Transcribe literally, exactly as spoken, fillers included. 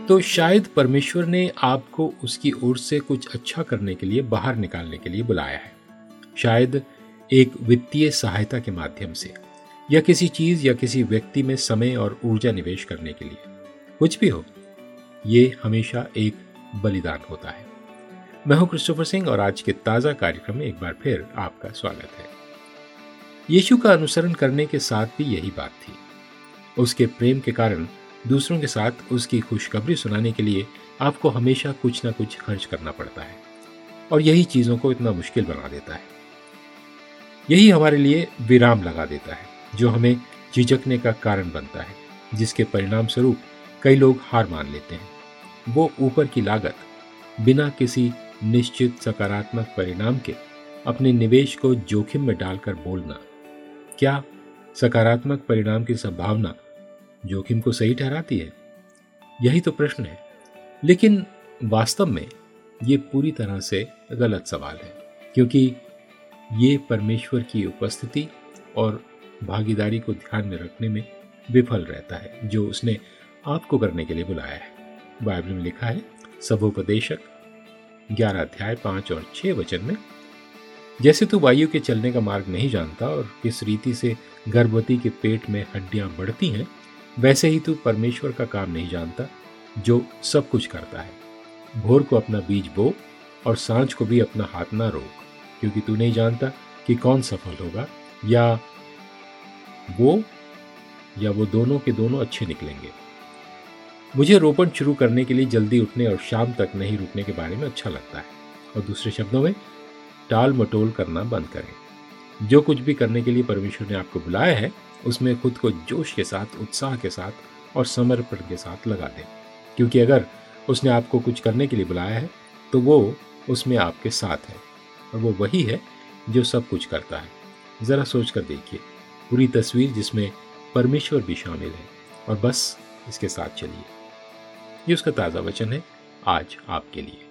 तो शायद परमेश्वर ने आपको उसकी ओर से कुछ अच्छा करने के लिए, बाहर निकालने के लिए बुलाया है। शायद एक वित्तीय सहायता के माध्यम से, या किसी चीज या किसी व्यक्ति में समय और ऊर्जा निवेश करने के लिए। कुछ भी हो, ये हमेशा एक बलिदान होता है। मैं हूं क्रिस्टोफर सिंह और आज के ताजा कार्यक्रम में एक बार फिर आपका स्वागत है। यीशु का अनुसरण करने के साथ भी यही बात थी। उसके प्रेम के कारण दूसरों के साथ उसकी खुशखबरी सुनाने के लिए आपको हमेशा कुछ ना कुछ खर्च करना पड़ता है, और यही चीजों को इतना मुश्किल बना देता है। यही हमारे लिए विराम लगा देता है, जो हमें झिझकने का कारण बनता है, जिसके परिणाम स्वरूप कई लोग हार मान लेते हैं। वो ऊपर की लागत, बिना किसी निश्चित सकारात्मक परिणाम के अपने निवेश को जोखिम में डालकर बोलना। क्या सकारात्मक परिणाम की संभावना जोखिम को सही ठहराती है? यही तो प्रश्न है। लेकिन वास्तव में ये पूरी तरह से गलत सवाल है, क्योंकि ये परमेश्वर की उपस्थिति और भागीदारी को ध्यान में रखने में विफल रहता है, जो उसने आपको करने के लिए बुलाया है। बाइबल में लिखा है, सबोपदेशक ग्यारह अध्याय पांच और छह वचन में, जैसे तू वायु के चलने का मार्ग नहीं जानता और किस रीति से गर्भवती के पेट में हड्डियां बढ़ती हैं, वैसे ही तू परमेश्वर का काम नहीं जानता, जो सब कुछ करता है। भोर को अपना बीज बो और सांझ को भी अपना हाथ ना रोक, क्योंकि तू नहीं जानता कि कौन सफल होगा, या वो या वो दोनों के दोनों अच्छे निकलेंगे। मुझे रोपण शुरू करने के लिए जल्दी उठने और शाम तक नहीं रुकने के बारे में अच्छा लगता है, और दूसरे शब्दों में टाल मटोल करना बंद करें। जो कुछ भी करने के लिए परमेश्वर ने आपको बुलाया है, उसमें खुद को जोश के साथ, उत्साह के साथ और समर्पण के साथ लगा दें, क्योंकि अगर उसने आपको कुछ करने के लिए बुलाया है तो वो उसमें आपके साथ है, और वो वही है जो सब कुछ करता है। जरा सोच कर देखिए पूरी तस्वीर, जिसमें परमेश्वर भी शामिल है, और बस इसके साथ चलिए। ये उसका ताज़ा वचन है आज आपके लिए।